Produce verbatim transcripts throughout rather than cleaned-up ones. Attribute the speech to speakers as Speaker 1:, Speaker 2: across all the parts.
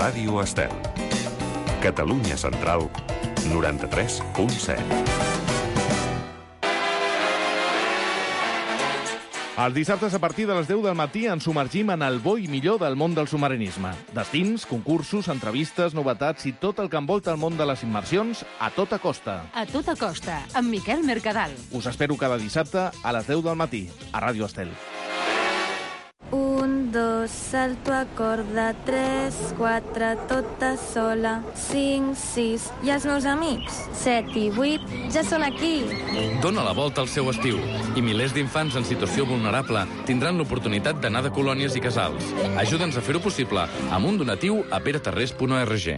Speaker 1: Ràdio Estel. Catalunya Central, noranta-tres punt set.
Speaker 2: Els dissabtes a partir de les deu del matí ens submergim en el bo i millor del món del submarinisme. Destins, concursos, entrevistes, novetats i tot el que envolta el món de les immersions a tota costa.
Speaker 3: A tota costa, amb Miquel Mercadal.
Speaker 2: Us espero cada dissabte a les deu del matí, a Ràdio Estel.
Speaker 4: Un, dos, salto a corda, tres, quatre, tota sola, cinc, sis, i els meus amics, set i vuit, ja són aquí.
Speaker 5: Dóna la volta al seu estiu i milers d'infants en situació vulnerable tindran l'oportunitat d'anar de colònies i casals. Ajuda'ns a fer-ho possible amb un donatiu a peraterrés punt org.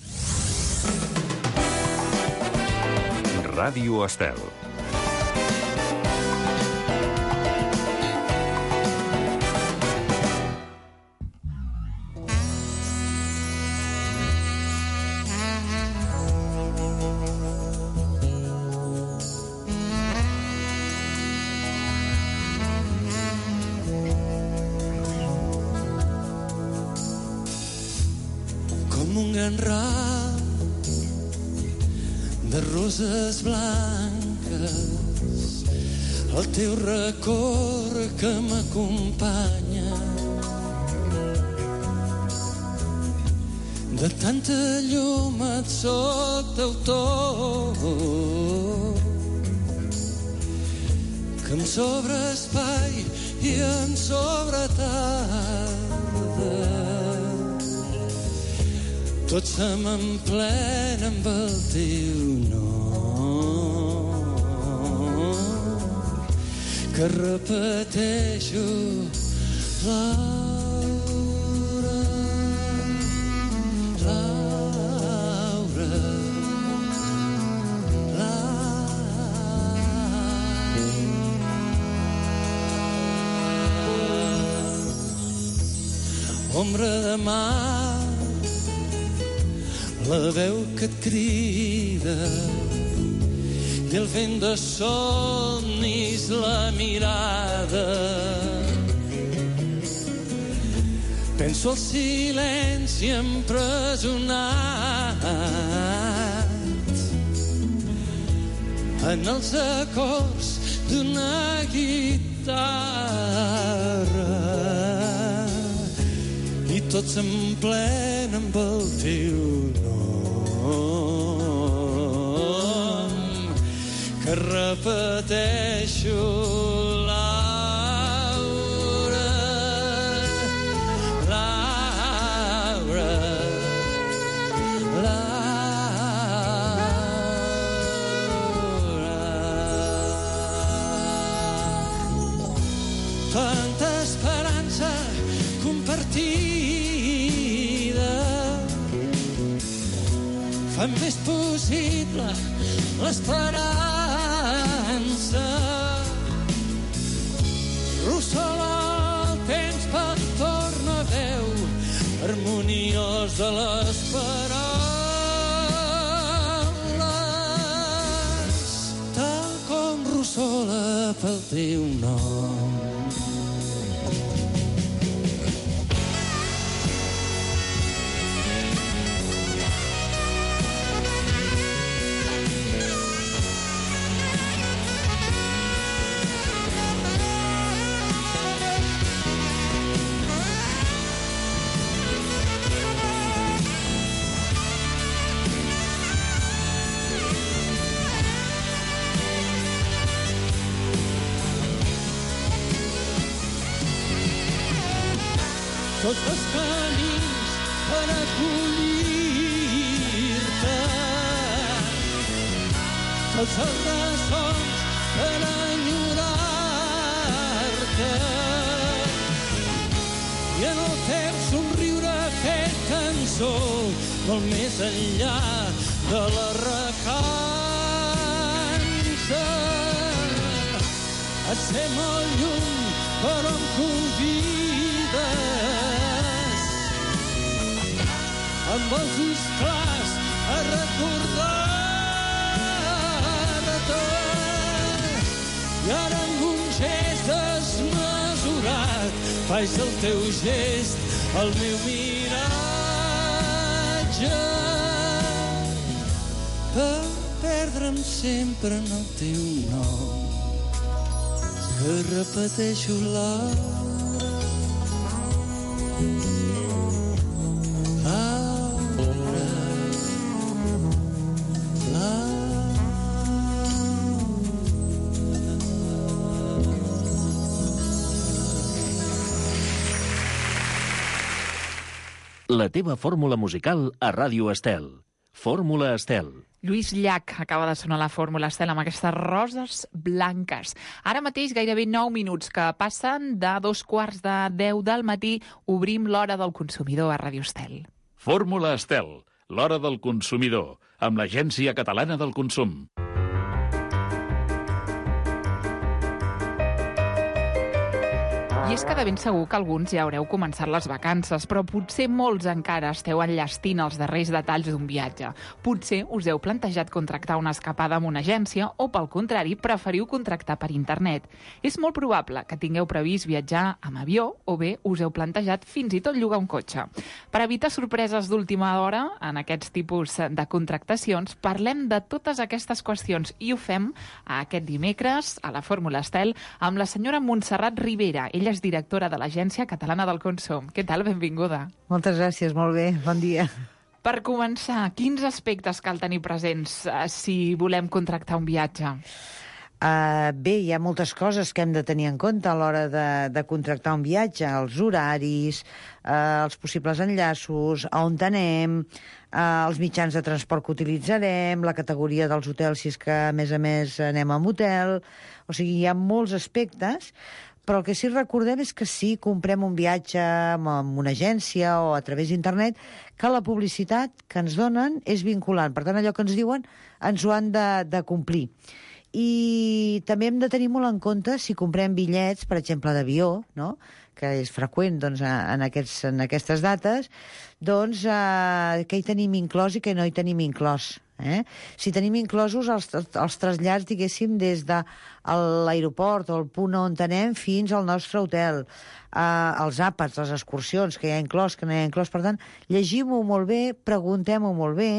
Speaker 1: Ràdio Estel.
Speaker 6: Roses blanques, el teu record que m'acompanya. De tanta llum et soc d'autor, que em sobra espai i em sobra tarda. Tot se m'emplena amb el teu nom, que repeteixo, Laura, Laura, Laura. Ombra de mar, la veu que et crida i el vent de somnis, la mirada. Penso al silenci empresonat en els acords d'una guitarra i tot s'emplena amb el teu nom, que repeteixo, Laura, Laura, Laura. Tanta esperança compartida fa més possible l'esperança. Russola el temps per torna veu harmoniós de les paraules, tal com russola pel teu nom. Tots els camins per acollir-te, tots els ressons per enyorar-te, i en el teu somriure fet cançó, molt més enllà de la recança. Et sé molt lluny, però em convides amb els ulls clars a recordar-te. I ara amb un gest desmesurat faig el teu gest, el meu mirar. viatjar per perdre'm sempre en el teu nom, que repeteixo l'hora.
Speaker 7: La teva fórmula musical a Ràdio Estel. Fórmula Estel.
Speaker 8: Lluís Llach acaba de sonar la Fórmula Estel amb aquestes roses blanques. Ara mateix gairebé nou minuts que passen de dos quarts de deu del matí. Obrim l'hora del consumidor a Ràdio Estel.
Speaker 9: Fórmula Estel, l'hora del consumidor, amb l'Agència Catalana del Consum.
Speaker 8: I és que de ben segur que alguns ja haureu començat les vacances, però potser molts encara esteu enllestint els darrers detalls d'un viatge. Potser us heu plantejat contractar una escapada amb una agència o, pel contrari, preferiu contractar per internet. És molt probable que tingueu previst viatjar amb avió o bé us heu plantejat fins i tot llogar un cotxe. Per evitar sorpreses d'última hora en aquests tipus de contractacions, parlem de totes aquestes qüestions i ho fem aquest dimecres a la Fórmula Estel amb la senyora Montserrat Ribera. Ella és directora de l'Agència Catalana del Consum. Què tal? Benvinguda.
Speaker 10: Moltes gràcies, molt bé. Bon dia.
Speaker 8: Per començar, quins aspectes cal tenir presents uh, si volem contractar un viatge?
Speaker 10: Uh, bé, hi ha moltes coses que hem de tenir en compte a l'hora de, de contractar un viatge, els horaris, uh, els possibles enllaços, a on anem, uh, els mitjans de transport que utilitzarem, la categoria dels hotels, si és que a més a més anem a un hotel. O sigui, hi ha molts aspectes, però el que sí recordem és que si comprem un viatge amb una agència o a través d'internet, que la publicitat que ens donen és vinculant. Per tant, allò que ens diuen ens ho han de, de complir. I també hem de tenir molt en compte si comprem bitllets, per exemple, d'avió, no?, que és freqüent doncs, en, aquests, en aquestes dates, doncs eh, què hi tenim inclòs i què no hi tenim inclòs. Eh? Si tenim inclosos els, els trasllats, diguéssim, des de l'aeroport o el punt on anem fins al nostre hotel, eh, els àpats, les excursions, que hi ha inclòs, que no hi ha inclòs. Per tant, llegim-ho molt bé, preguntem-ho molt bé,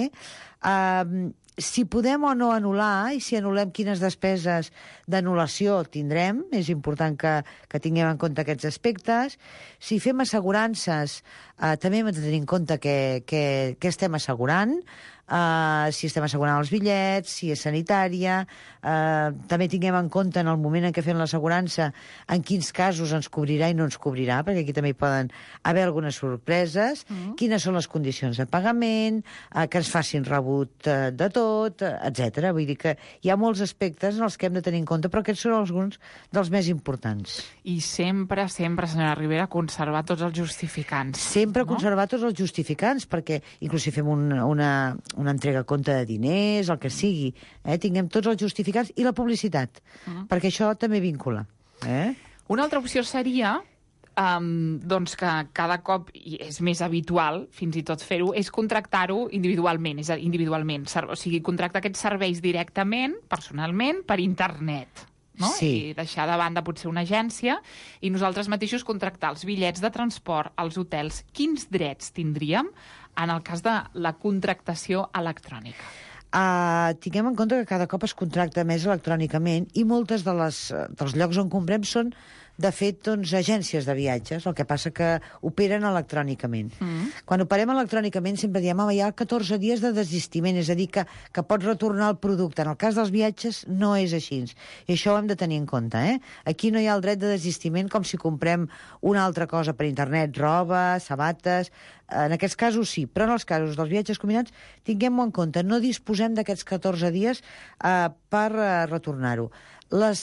Speaker 10: eh, si podem o no anul·lar, i si anul·lem quines despeses d'anul·lació tindrem, és important que, que tinguem en compte aquests aspectes. Si fem assegurances, eh, també hem de tenir en compte què estem assegurant, Uh, si estem assegurant els bitllets, si és sanitària, uh, també tinguem en compte en el moment en què fem l'assegurança en quins casos ens cobrirà i no ens cobrirà, perquè aquí també hi poden haver algunes sorpreses, mm. quines són les condicions de pagament, uh, que ens facin rebut uh, de tot, uh, etcètera. Vull dir que hi ha molts aspectes en els que hem de tenir en compte, però aquests són alguns dels més importants.
Speaker 8: I sempre, sempre, senyora Ribera, conservar tots els justificants.
Speaker 10: Sempre
Speaker 8: no?
Speaker 10: conservar tots els justificants, perquè inclús si fem un, una... una entrega a compte de diners, el que sigui, eh? Tinguem tots els justificants i la publicitat, uh-huh. perquè això també vincula. Eh?
Speaker 8: Una altra opció seria, um, doncs que cada cop és més habitual, fins i tot fer-ho, és contractar-ho individualment, és a dir, individualment, o sigui, contractar aquests serveis directament, personalment, per internet. No?
Speaker 10: Sí.
Speaker 8: I deixar de banda potser una agència i nosaltres mateixos contractar els bitllets de transport, els hotels. Quins drets tindríem en el cas de la contractació electrònica?
Speaker 10: Uh, tinguem en compte que cada cop es contracta més electrònicament i moltes de les, dels llocs on comprem són, de fet, doncs, agències de viatges, el que passa que operen electrònicament. Mm. Quan operem electrònicament sempre diem que hi ha catorze dies de desistiment, és a dir, que, que pots retornar el producte. En el cas dels viatges no és així, i això ho hem de tenir en compte. Eh? Aquí no hi ha el dret de desistiment com si comprem una altra cosa per internet, roba, sabates. En aquests casos sí, però en els casos dels viatges combinats tinguem-ho en compte, no disposem d'aquests catorze dies eh, per eh, retornar-ho. Les,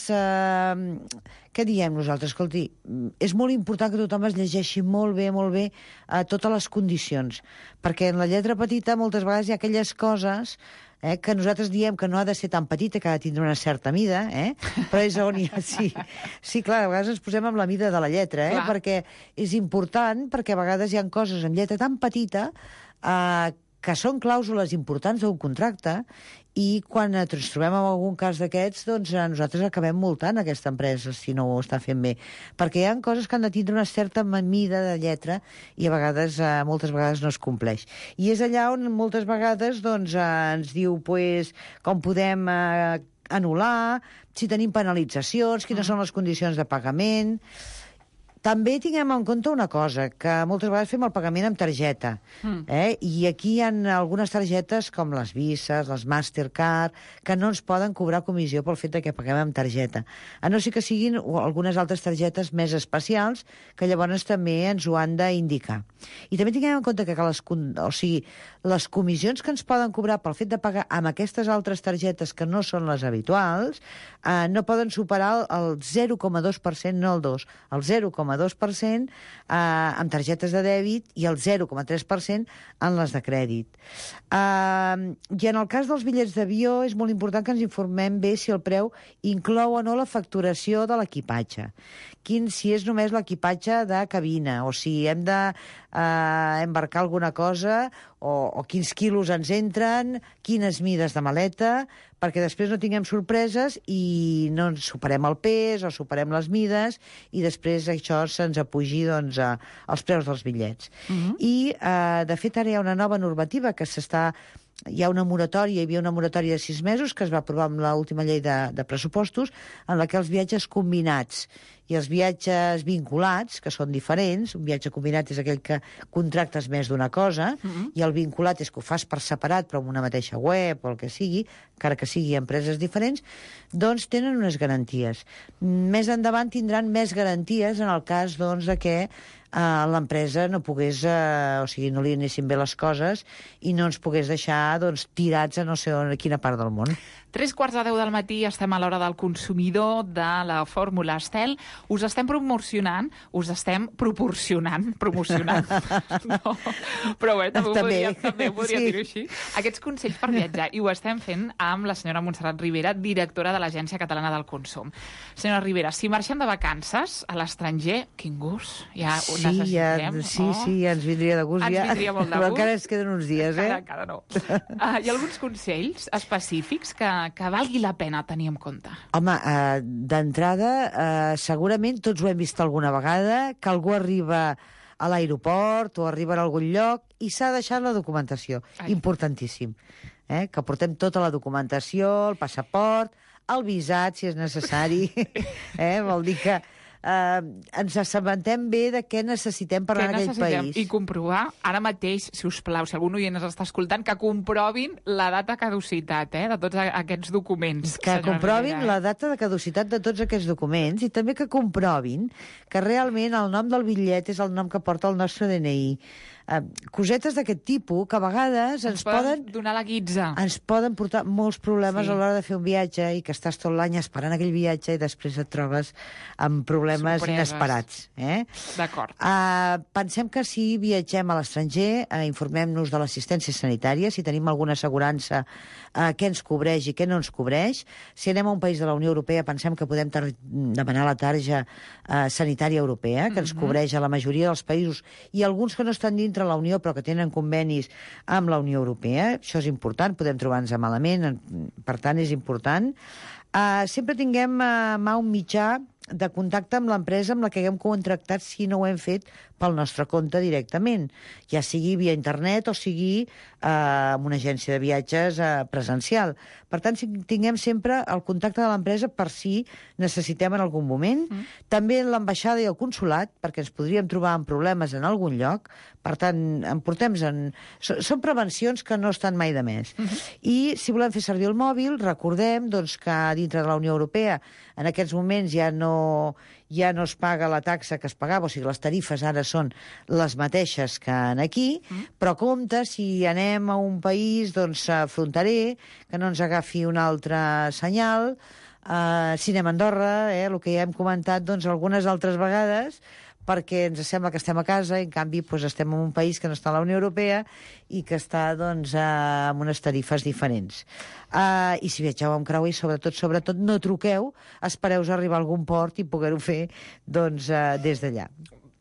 Speaker 10: eh, què diem nosaltres? Escolti, és molt important que tothom es llegeixi molt bé, molt bé eh, totes les condicions, perquè en la lletra petita moltes vegades hi ha aquelles coses eh, que nosaltres diem que no ha de ser tan petita, que ha de tindre una certa mida, eh? Però és on hi ha... Sí, sí, clar, a vegades ens posem amb la mida de la lletra, eh? Perquè és important, perquè a vegades hi ha coses en lletra tan petita eh, que són clàusules importants d'un contracte, i quan ens trobem en algun cas d'aquests, doncs nosaltres acabem multant aquesta empresa si no ho està fent bé. Perquè hi ha coses que han de tindre una certa mida de lletra i a vegades, eh, moltes vegades no es compleix. I és allà on moltes vegades doncs, eh, ens diu pues, com podem eh, anul·lar, si tenim penalitzacions, quines mm. són les condicions de pagament. També tinguem en compte una cosa, que moltes vegades fem el pagament amb targeta. Mm. Eh? I aquí hi ha algunes targetes, com les Visas, les Mastercard, que no ens poden cobrar comissió pel fet de que paguem amb targeta. A no ser que siguin algunes altres targetes més especials, que llavors també ens ho han d'indicar. I també tinguem en compte que les, o sigui, les comissions que ens poden cobrar pel fet de pagar amb aquestes altres targetes que no són les habituals, eh, no poden superar el zero coma dos per cent, no el dos, el zero coma dos per cent eh, amb targetes de dèbit i el zero coma tres per cent en les de crèdit. Eh, I en el cas dels bitllets d'avió és molt important que ens informem bé si el preu inclou o no la facturació de l'equipatge. Quin, si és només l'equipatge de cabina, o si hem de eh, embarcar alguna cosa, o, o quins quilos ens entren, quines mides de maleta, perquè després no tinguem sorpreses i no ens superem el pes o superem les mides i després això se'ns apugi doncs, a, als preus dels bitllets. Uh-huh. I, eh, de fet, ara hi ha una nova normativa que s'està... Hi ha una moratòria, hi havia una moratòria de sis mesos que es va aprovar amb l'última llei de, de pressupostos, en la que els viatges combinats i els viatges vinculats, que són diferents, un viatge combinat és aquell que contractes més d'una cosa, uh-huh. i el vinculat és que ho fas per separat, però amb una mateixa web o el que sigui, encara que sigui empreses diferents, doncs tenen unes garanties. Més endavant tindran més garanties en el cas doncs, de que Uh, l'empresa no pogués, uh, o sigui, no li anessin bé les coses i no ens pogués deixar doncs, tirats a no sé on, a quina part del món.
Speaker 8: Tres quarts de deu del matí, estem a l'hora del consumidor de la Fórmula Estel. Us estem promocionant, us estem proporcionant, promocionant. No, però bé, també, també. Podria, també podria sí. dir-ho així. Aquests consells per viatjar, i ho estem fent amb la senyora Montserrat Ribera, directora de l'Agència Catalana del Consum. Senyora Ribera, si marxem de vacances a l'estranger, quin gust, ja ho
Speaker 10: sí,
Speaker 8: necessitem.
Speaker 10: Ja, sí, oh. sí, ja ens vindria de gust.
Speaker 8: Ens
Speaker 10: ja.
Speaker 8: vindria molt de gust.
Speaker 10: Però encara ens queden uns dies, eh?
Speaker 8: Encara, encara no. Uh, hi ha alguns consells específics que que valgui la pena tenir en compte?
Speaker 10: Home, eh, d'entrada, eh, segurament tots ho hem vist alguna vegada, que algú arriba a l'aeroport o arriba a algun lloc i s'ha deixat la documentació. Ai. Importantíssim. Eh? Que portem tota la documentació, el passaport, el visat, si és necessari. eh? Vol dir que Uh, ens assabentem bé de què necessitem per anar a aquell país.
Speaker 8: I comprovar, ara mateix, si us plau, si algun oient ens està escoltant, que comprovin la data de caducitat eh, de tots aquests documents.
Speaker 10: Que comprovin Rivera, eh? la data de caducitat de tots aquests documents i també que comprovin que realment el nom del bitllet és el nom que porta el nostre D N I. Uh, cosetes d'aquest tipus que a vegades ens, ens poden,
Speaker 8: poden donar la guitza.
Speaker 10: Ens poden portar molts problemes sí. a l'hora de fer un viatge i que estàs tot l'any esperant aquell viatge i després et trobes amb problemes Sorpreses. inesperats. Eh?
Speaker 8: D'acord.
Speaker 10: Uh, pensem que si viatgem a l'estranger, uh, informem-nos de l'assistència sanitària, si tenim alguna assegurança, uh, què ens cobreix i què no ens cobreix. Si anem a un país de la Unió Europea, pensem que podem demanar la tarja uh, sanitària europea, que ens mm-hmm. cobreix a la majoria dels països i alguns que no estan dintre la Unió però que tenen convenis amb la Unió Europea. Això és important, podem trobar-nos malament, per tant és important. Uh, sempre tinguem a mà un mitjà de contacte amb l'empresa amb la que haguem contractat si no ho hem fet pel nostre compte directament, ja sigui via internet o sigui eh, amb una agència de viatges eh, presencial. Per tant, si tinguem sempre el contacte de l'empresa per si necessitem en algun moment. Mm. També l'ambaixada i el consolat, perquè ens podríem trobar amb problemes en algun lloc. Per tant, en portem en... Són prevencions que no estan mai de més. Mm-hmm. I si volem fer servir el mòbil, recordem doncs, que dintre de la Unió Europea en aquests moments ja no, ja no es paga la taxa que es pagava, o sigui, les tarifes ara són les mateixes que aquí, mm. però compte si anem a un país doncs, fronterer, que no ens agafi un altre senyal, uh, si anem a Andorra, eh, el que ja hem comentat doncs, algunes altres vegades, perquè ens sembla que estem a casa i, en canvi, doncs, estem en un país que no està a la Unió Europea i que està doncs, amb unes tarifes diferents. Uh, I si viatgeu amb creuer, sobretot, sobretot, no truqueu, espereu a arribar a algun port i poder-ho fer doncs, uh, des d'allà.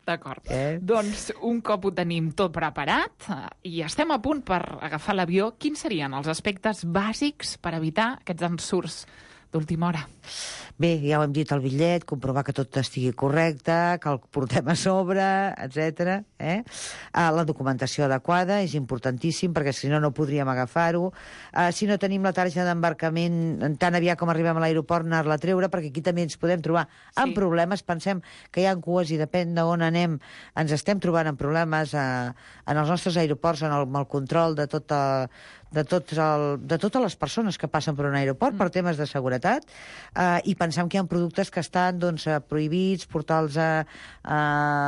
Speaker 8: D'acord.
Speaker 10: Eh?
Speaker 8: Doncs un cop ho tenim tot preparat eh, i estem a punt per agafar l'avió, quins serien els aspectes bàsics per evitar aquests ensurts d'última hora?
Speaker 10: Bé, ja ho hem dit, el bitllet, comprovar que tot estigui correcte, que el portem a sobre, etcètera. Eh? Uh, la documentació adequada és importantíssim, perquè si no, no podríem agafar-ho. Uh, si no tenim la targeta d'embarcament, tan aviat com arribem a l'aeroport, anar-la a treure, perquè aquí també ens podem trobar sí. en problemes. Pensem que hi ha cues i depèn d'on anem, ens estem trobant en problemes uh, en els nostres aeroports, en el, en el control de tota... De, tots el, de totes les persones que passen per un aeroport mm. per temes de seguretat eh, i pensem que hi ha productes que estan doncs, prohibits, portar-los a, a,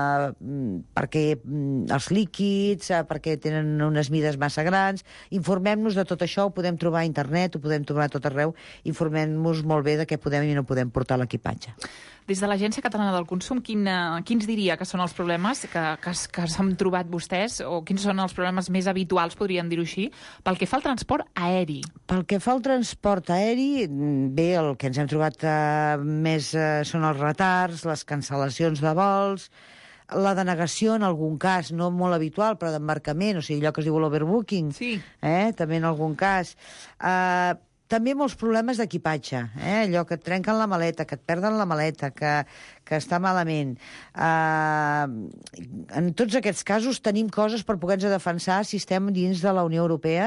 Speaker 10: perquè els líquids, a, perquè tenen unes mides massa grans. Informem-nos de tot això, ho podem trobar a internet, ho podem trobar a tot arreu, informem-nos molt bé de què podem i no podem portar l'equipatge.
Speaker 8: Des de l'Agència Catalana del Consum, quin, quins diria que són els problemes que, que, que s'han trobat vostès, o quins són els problemes més habituals, podríem dir-ho així, pel que fa al transport aeri?
Speaker 10: Pel que fa al transport aeri, bé, el que ens hem trobat eh, més eh, són els retards, les cancel·lacions de vols, la denegació en algun cas, no molt habitual, però d'embarcament, o sigui, allò que es diu l'overbooking,
Speaker 8: sí. eh,
Speaker 10: també en algun cas. Eh, També molts problemes d'equipatge, eh? Allò que et trenquen la maleta, que et perden la maleta, que, que està malament. Uh, en tots aquests casos tenim coses per poder-nos defensar si estem dins de la Unió Europea,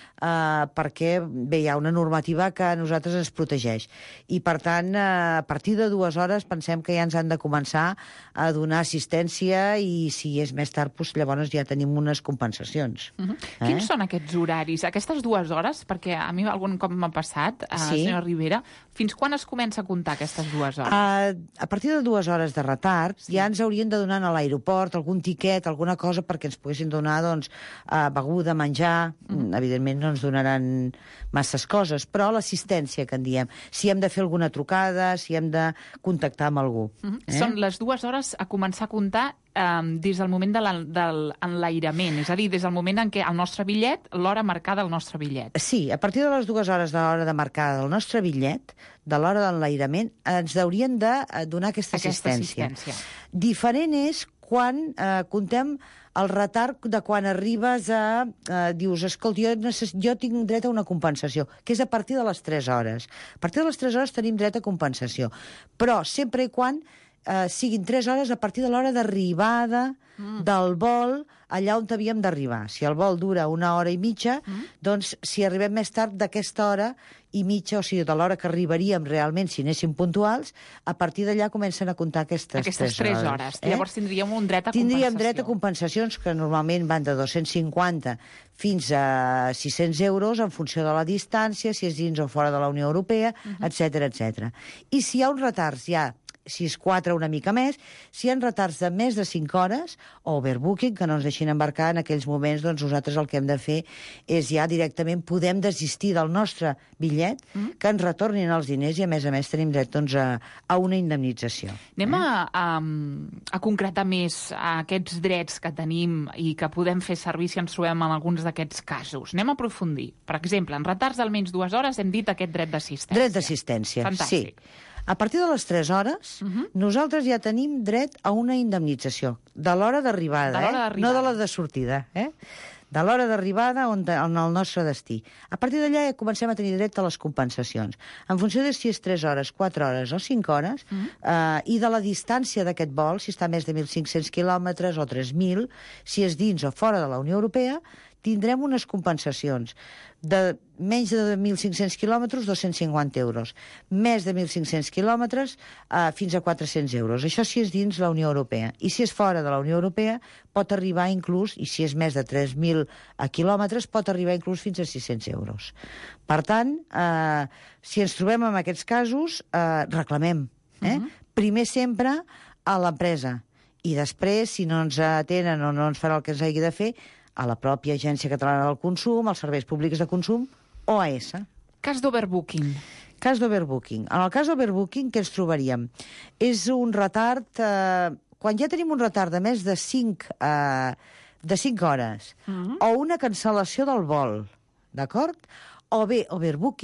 Speaker 10: uh, perquè bé, hi ha una normativa que a nosaltres ens protegeix. I, per tant, uh, a partir de dues hores pensem que ja ens han de començar a donar assistència i, si és més tard, doncs, llavors ja tenim unes compensacions.
Speaker 8: Uh-huh. eh? Quins són aquests horaris? Aquestes dues hores, perquè a mi algun cop m'ha passat, uh,
Speaker 10: sí.
Speaker 8: senyora Rivera, fins quan es comença a comptar aquestes dues hores?
Speaker 10: Uh, a partir de dues hores de retard sí. ja ens haurien de donar a l'aeroport algun tiquet, alguna cosa perquè ens poguessin donar doncs, uh, beguda, menjar. Mm. Evidentment no ens donaran masses coses, però l'assistència que en diem. Si hem de fer alguna trucada, si hem de contactar amb algú.
Speaker 8: Mm-hmm. eh? Són les dues hores a començar a comptar Um, des del moment de l'enlairament, és a dir, des del moment en què el nostre bitllet, l'hora marcada del nostre bitllet.
Speaker 10: Sí, a partir de les dues hores de l'hora de marcada del nostre bitllet, de l'hora d'enlairament, ens haurien de donar aquesta,
Speaker 8: aquesta
Speaker 10: assistència.
Speaker 8: assistència.
Speaker 10: Diferent és quan eh, comptem el retard de quan arribes a... Eh, dius, escolta, jo, necess... jo tinc dret a una compensació, que és a partir de les tres hores. A partir de les tres hores tenim dret a compensació, però sempre i quan Uh, siguin tres hores a partir de l'hora d'arribada mm. del vol allà on havíem d'arribar. Si el vol dura una hora i mitja, mm. doncs si arribem més tard d'aquesta hora i mitja, o sigui, de l'hora que arribaríem realment, si anéssim puntuals, a partir d'allà comencen a comptar aquestes,
Speaker 8: aquestes
Speaker 10: tres
Speaker 8: hores.
Speaker 10: hores.
Speaker 8: Eh? Llavors tindríem un dret a
Speaker 10: tindríem
Speaker 8: compensació.
Speaker 10: dret a compensacions que normalment van de dos-cents cinquanta fins a sis-cents euros en funció de la distància, si és dins o fora de la Unió Europea, uh-huh. etcètera, etcètera. I si hi ha uns retards ja si és quatre, una mica més, si hi ha retards de més de cinc hores, o overbooking, que no ens deixin embarcar en aquells moments, doncs nosaltres el que hem de fer és ja directament podem desistir del nostre bitllet, mm. que ens retornin els diners i, a més a més, tenim dret doncs, a, a una indemnització.
Speaker 8: Anem
Speaker 10: eh?
Speaker 8: a, a, a concretar més aquests drets que tenim i que podem fer servir si ens trobem en alguns d'aquests casos. Anem a aprofundir. Per exemple, en retards d'almenys dues hores hem dit aquest dret d'assistència.
Speaker 10: Dret d'assistència,
Speaker 8: sí.
Speaker 10: A partir de les tres hores, uh-huh. nosaltres ja tenim dret a una indemnització, de l'hora d'arribada, eh? no de la de sortida, eh? de l'hora d'arribada on, on el nostre destí. A partir d'allà ja comencem a tenir dret a les compensacions. En funció de si és tres hores, quatre hores o cinc hores, uh-huh. eh, i de la distància d'aquest vol, si està més de mil cinc-cents quilòmetres o tres mil, si és dins o fora de la Unió Europea, tindrem unes compensacions de menys de mil cinc-cents quilòmetres, dos-cents cinquanta euros. Més de mil cinc-cents quilòmetres, eh, fins a quatre-cents euros. Això si és dins la Unió Europea. I si és fora de la Unió Europea, pot arribar inclús, i si és més de tres mil quilòmetres, pot arribar inclús fins a sis-cents euros. Per tant, eh, si ens trobem en aquests casos, eh, reclamem. Eh? Uh-huh. Primer sempre a l'empresa. I després, si no ens atenen o no ens farà el que ens hagi de fer, a la pròpia Agència Catalana del Consum, als serveis públics de consum, o a essa.
Speaker 8: Cas d'overbooking.
Speaker 10: Cas d'overbooking. En el cas d'overbooking, què ens trobaríem? És un retard... Eh, quan ja tenim un retard de més de cinc, eh, de cinc hores, uh-huh. o una cancel·lació del vol, d'acord? O bé, overbooking,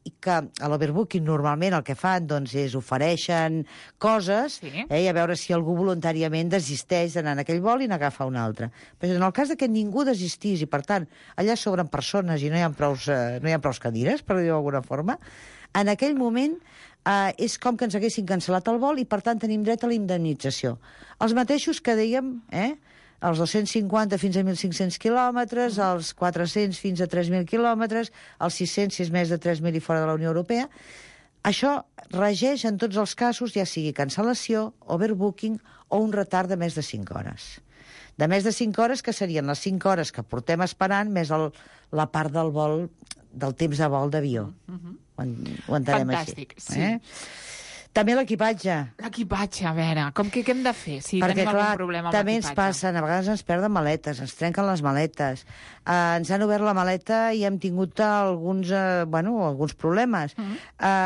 Speaker 10: i que a l'overbooking normalment el que fan doncs, és ofereixen coses sí. eh, i a veure si algú voluntàriament desisteix d'anar en aquell vol i n'agafa un altre. Però en el cas de que ningú desistís i, per tant, allà sobren persones i no hi ha prous, eh, no hi ha prous cadires, per dir-ho d'alguna forma, en aquell moment eh, és com que ens haguessin cancel·lat el vol i, per tant, tenim dret a la indemnització. Els mateixos que dèiem, eh, els dos-cents cinquanta fins a mil cinc-cents quilòmetres, els quatre-cents fins a tres mil quilòmetres, els sis-cents si és més de tres mil i fora de la Unió Europea. Això regeix en tots els casos, ja sigui cancel·lació, overbooking o un retard de més de cinc hores. De més de cinc hores, que serien les cinc hores que portem esperant, més el, la part del vol, del temps de vol d'avió. Uh-huh. Ho, ho entenem
Speaker 8: Fantàstic,
Speaker 10: així.
Speaker 8: sí.
Speaker 10: Eh? També l'equipatge.
Speaker 8: L'equipatge, a veure, com que què hem de fer si
Speaker 10: Perquè,
Speaker 8: tenim
Speaker 10: clar,
Speaker 8: algun problema amb
Speaker 10: també
Speaker 8: l'equipatge?
Speaker 10: ens passen, a vegades ens perden maletes, ens trenquen les maletes, eh, ens han obert la maleta i hem tingut alguns, eh, bueno, alguns problemes. Mm.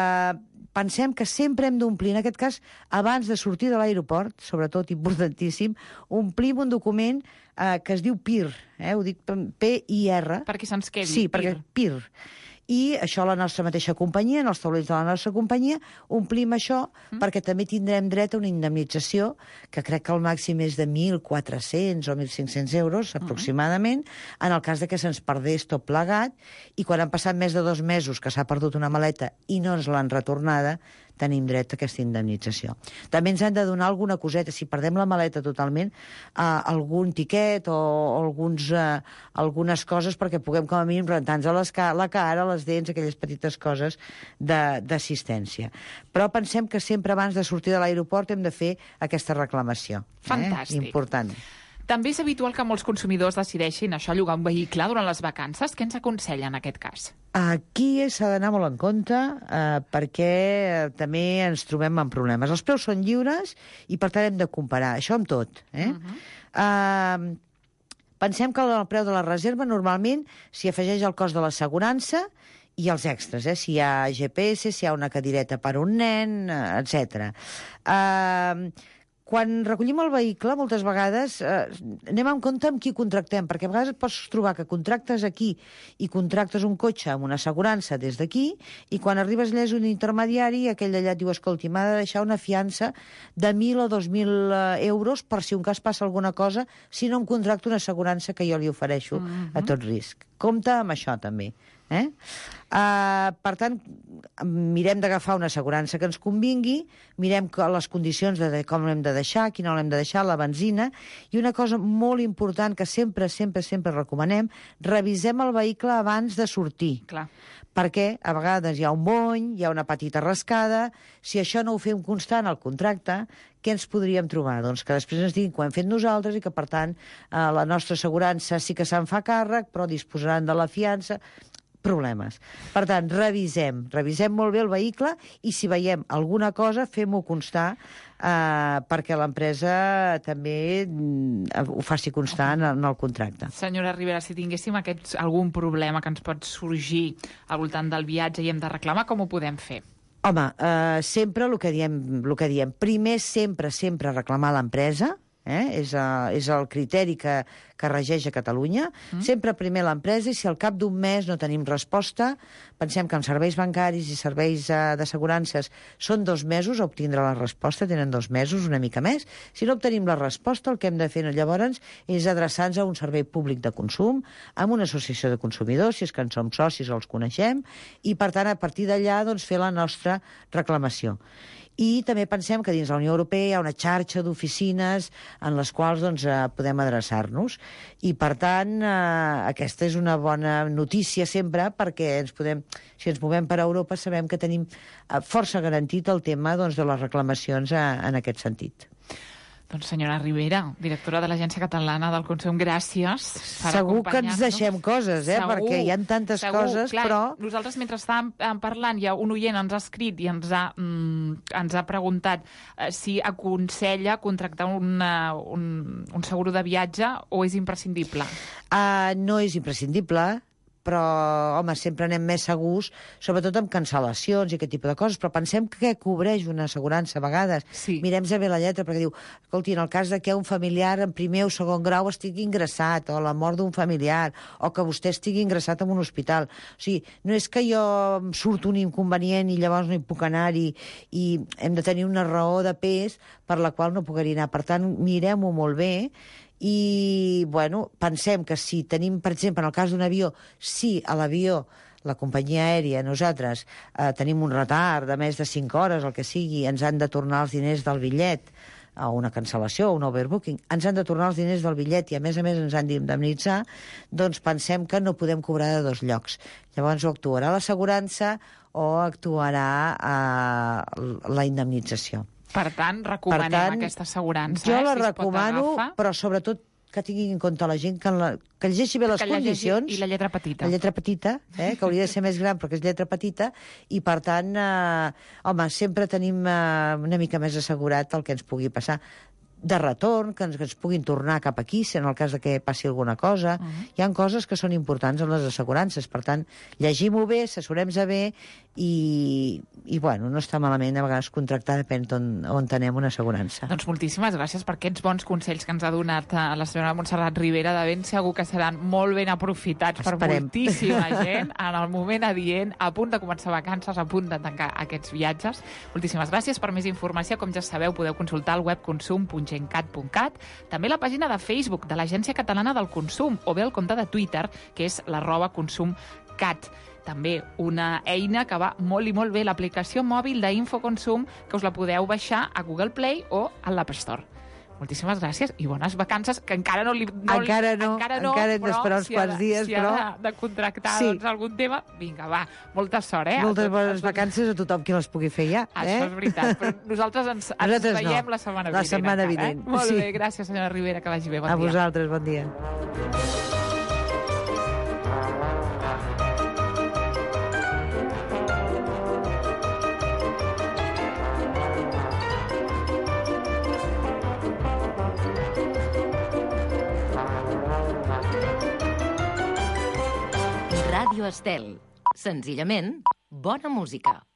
Speaker 10: Eh, pensem que sempre hem d'omplir, en aquest cas, abans de sortir de l'aeroport, sobretot importantíssim, omplim un document eh, que es diu P I R, eh, ho dic P I R.
Speaker 8: Perquè se'ns quedi.
Speaker 10: Sí, perquè P I R. I això la nostra mateixa companyia, en els taulells de la nostra companyia, omplim això mm. perquè també tindrem dret a una indemnització, que crec que el màxim és de mil quatre-cents o mil cinc-cents euros, aproximadament, mm. en el cas de que se'ns perdés tot plegat, i quan han passat més de dos mesos que s'ha perdut una maleta i no ens l'han retornada, tenim dret a aquesta indemnització. També ens han de donar alguna coseta. Si perdem la maleta totalment, eh, algun tiquet o, o alguns, eh, algunes coses perquè puguem com a mínim rentar-nos la, la cara, les dents, aquelles petites coses d'assistència. Però pensem que sempre abans de sortir de l'aeroport hem de fer aquesta reclamació.
Speaker 8: Fantàstic.
Speaker 10: Eh? Important.
Speaker 8: També és habitual que molts consumidors decideixin això, llogar un vehicle durant les vacances. Què ens aconsella en aquest cas?
Speaker 10: Aquí s'ha d'anar molt en compte eh, perquè eh, també ens trobem amb problemes. Els preus són lliures i per tant hem de comparar. Això amb tot. Eh? Uh-huh. eh, pensem que el preu de la reserva normalment s'hi afegeix el cost de l'assegurança i els extras, eh? Si hi ha G P S, si hi ha una cadireta per a un nen, etcètera. Eh, Quan recollim el vehicle, moltes vegades, eh, anem en compte amb qui contractem, perquè a vegades et pots trobar que contractes aquí i contractes un cotxe amb una assegurança des d'aquí, i quan arribes allà és un intermediari i aquell d'allà et diu, escolti, m'ha de deixar una fiança de mil o dos mil euros per si un cas passa alguna cosa, si no em contracto una assegurança que jo li ofereixo uh-huh. a tot risc. Compte amb això, també. Eh? Uh, per tant, mirem d'agafar una assegurança que ens convingui, mirem les condicions de com l'hem de deixar, quina l'hem de deixar, la benzina, i una cosa molt important que sempre, sempre, sempre recomanem, revisem el vehicle abans de sortir.
Speaker 8: Clar.
Speaker 10: Perquè a vegades hi ha un bony, hi ha una petita rascada, si això no ho fem constant al contracte, què ens podríem trobar? Doncs que després ens diguin que ho hem fet nosaltres i que, per tant, eh, la nostra assegurança sí que se'n fa càrrec, però disposaran de la fiança. Problemes. Per tant, revisem, revisem molt bé el vehicle i si veiem alguna cosa, fem-ho constar eh, perquè l'empresa també mm, ho faci constar en el, en el contracte.
Speaker 8: Senyora Ribera, si tinguéssim aquest, algun problema que ens pot sorgir al voltant del viatge i hem de reclamar, com ho podem fer?
Speaker 10: Home, eh, sempre el que diem, el que diem, primer sempre, sempre reclamar a l'empresa, eh? és, uh, és el criteri que, que regeix a Catalunya. Mm. Sempre primer l'empresa, i si al cap d'un mes no tenim resposta, pensem que en serveis bancaris i serveis uh, d'assegurances són dos mesos a obtindre la resposta, tenen dos mesos, una mica més. Si no obtenim la resposta, el que hem de fer llavors és adreçar-nos a un servei públic de consum, amb una associació de consumidors, si és que en som socis o els coneixem, i per tant, a partir d'allà, doncs, fer la nostra reclamació. I també pensem que dins la Unió Europea hi ha una xarxa d'oficines en les quals doncs, eh, podem adreçar-nos. I, per tant, eh, aquesta és una bona notícia sempre perquè ens podem, si ens movem per Europa sabem que tenim eh, força garantit el tema doncs, de les reclamacions eh, en aquest sentit.
Speaker 8: Doncs senyora Ribera, directora de l'Agència Catalana del Consum, gràcies per
Speaker 10: Segur que ens deixem coses, eh?
Speaker 8: Segur,
Speaker 10: perquè hi ha tantes
Speaker 8: segur,
Speaker 10: coses,
Speaker 8: clar,
Speaker 10: però...
Speaker 8: Nosaltres, mentre estàvem parlant, ja un oient ens ha escrit i ens ha, mm, ens ha preguntat eh, si aconsella contractar una, un, un seguro de viatge o és imprescindible.
Speaker 10: Uh, no és imprescindible, però, home, sempre anem més segurs, sobretot amb cancel·lacions i aquest tipus de coses, però pensem que cobreix una assegurança a vegades.
Speaker 8: Sí.
Speaker 10: Mirem-se bé la lletra, perquè diu, escolti, en el cas de que un familiar en primer o segon grau estigui ingressat, o la mort d'un familiar, o que vostè estigui ingressat en un hospital. O sigui, no és que jo em surto un inconvenient i llavors no hi puc anar-hi, i hem de tenir una raó de pes per la qual no puc anar. Per tant, mirem-ho molt bé, i, bueno, pensem que si tenim, per exemple, en el cas d'un avió, si a l'avió, la companyia aèria, nosaltres eh, tenim un retard de més de cinc hores, el que sigui, ens han de tornar els diners del bitllet, a una cancel·lació, un overbooking, ens han de tornar els diners del bitllet i, a més a més, ens han d'indemnitzar, doncs pensem que no podem cobrar de dos llocs. Llavors, o actuarà l'assegurança o actuarà eh, la indemnització.
Speaker 8: Per tant, recomanem per tant, aquesta assegurança.
Speaker 10: Jo
Speaker 8: eh,
Speaker 10: la
Speaker 8: si
Speaker 10: recomano, però sobretot que tinguin en compte la gent que, la, que llegeixi bé les
Speaker 8: que
Speaker 10: condicions.
Speaker 8: I la lletra petita.
Speaker 10: La lletra petita, eh, que hauria de ser més gran, però que és lletra petita, i per tant, eh, home, sempre tenim eh, una mica més assegurat el que ens pugui passar de retorn, que ens, que ens puguin tornar cap aquí, si en el cas de que passi alguna cosa. Uh -huh. Hi ha coses que són importants en les assegurances, per tant, llegim-ho bé, assessorem-se bé, i, i bueno, no està malament a vegades contractar, depèn on, on tenem una assegurança.
Speaker 8: Doncs moltíssimes gràcies per aquests bons consells que ens ha donat a la senyora Montserrat Ribera, de ben segur que seran molt ben aprofitats Esperem. per moltíssima gent en el moment adient, a punt de començar vacances, a punt de tancar aquests viatges. Moltíssimes gràcies. Per més informació, com ja sabeu, podeu consultar el web consum punt gencat punt cat, també la pàgina de Facebook de l'Agència Catalana del Consum, o bé el compte de Twitter, que és l'arroba consumcat. També una eina que va molt i molt bé, l'aplicació mòbil d'Infoconsum, que us la podeu baixar a Google Play o a l'App Store. Moltíssimes gràcies i bones vacances, que encara no li... No,
Speaker 10: encara no,
Speaker 8: encara, no,
Speaker 10: encara hem d'esperar uns
Speaker 8: si
Speaker 10: quants
Speaker 8: de,
Speaker 10: dies,
Speaker 8: si
Speaker 10: però...
Speaker 8: Si ha de, de contractar
Speaker 10: sí.
Speaker 8: doncs, algun tema, vinga, va, molta sort, eh?
Speaker 10: Moltes bones vacances a tothom qui les pugui fer ja.
Speaker 8: Això
Speaker 10: eh?
Speaker 8: és veritat, però nosaltres ens, ens
Speaker 10: nosaltres
Speaker 8: veiem
Speaker 10: no.
Speaker 8: la setmana vinent.
Speaker 10: La setmana
Speaker 8: encara,
Speaker 10: vinent,
Speaker 8: eh? Molt
Speaker 10: sí.
Speaker 8: bé, gràcies, senyora Ribera, que vagi bé, bon
Speaker 10: a
Speaker 8: dia.
Speaker 10: A vosaltres, bon dia.
Speaker 3: Ràdio Estel. Senzillament, bona música.